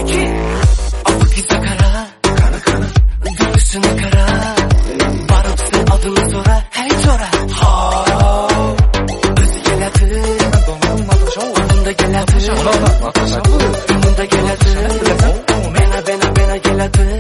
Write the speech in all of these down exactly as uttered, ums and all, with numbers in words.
iki. Afık kara, kara kara, gülüşüne kara. Barıp sen adını sonra, hey sonra. Ha, özü geledir, onunda geledir, onunda geledir. Bena bena bena geledir.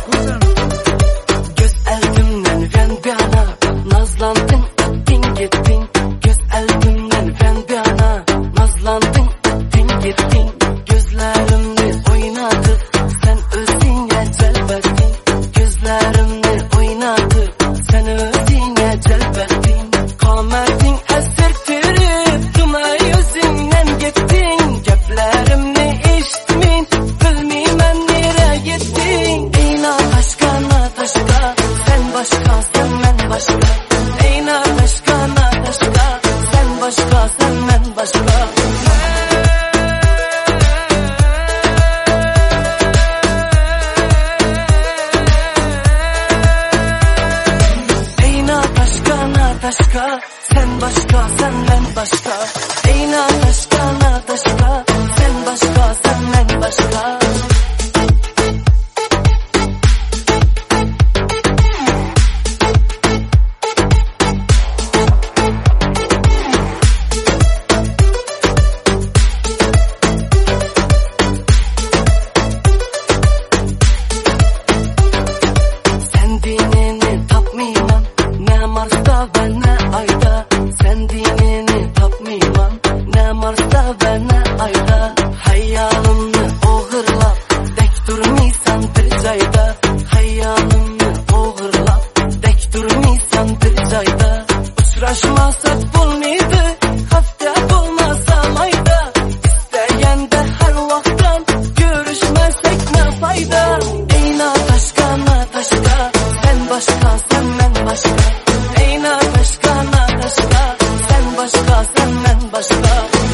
Göz eldimden ben bir ana, nazlandın ettin gittin. Göz eldimden ben bir ana, nazlandın ettin gittin. Gözlerimle oynadı, sen özüne celbettin. Gözlerimle oynadı, sen özüne celbettin. Kametin esirtirip tuma yüzünden gittin. Geplerimle işitmin, bilmeymen nereye gittin. Eyna taşka na taşka, sen başka sen ben başka. Eyna taşka na taşka, sen başka sen ben başka. Taşka, sen başka, sen ben başka. Eyna taşka, na taşka, sen başka, sen ben başka. Sen dinini tapmayman, ne Mars'ta ve ne Ay'da. Sen dinini tapmayman, ne Mars'ta ve ne Ay'da. Hayalımni o'g'irlab, dek turmaysan bir joyda. Hayalımni o'g'irlab, dek turmaysan bir joyda. Uchrashmasak bo'lmaydi, hafta bo'lmasa mayda. İstaganda har vaqtdan ko'rishmasak ne foyda. Eyna taşka na taşka, sen başka sen men başka. Eyna taşka na taşka, sen başka sen men başka.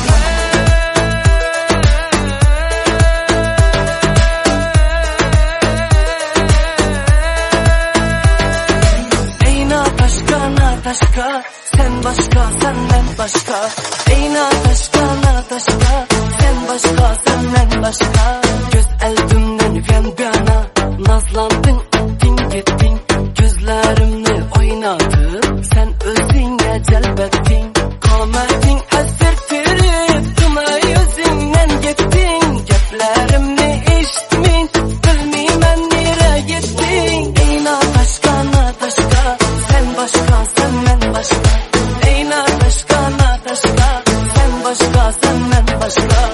Eyna taşka na taşka, sen başka sen men başka. Eyna taşka na taşka, sen başka sen men başka. Göz eldimden ben bir ana, nazlandın ettin gittin. Gözlerimle oynadı, sen özüne celbettin. Kametin esirtirip tuma yüzünden gittin. Geplerimle işitmin, bilmeymen nereye gittin. Eyna taşka na taşka, sen başka sen men başka. Eyna taşka na taşka, sen başka sen men başka.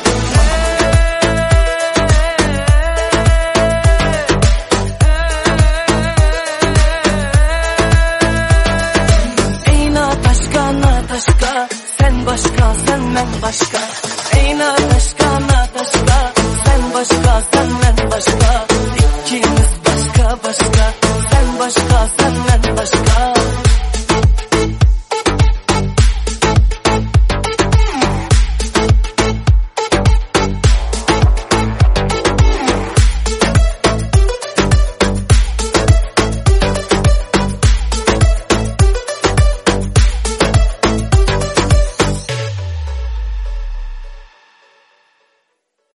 Eyna taşka na taşka, sen başka sen men başka. Eyna taşka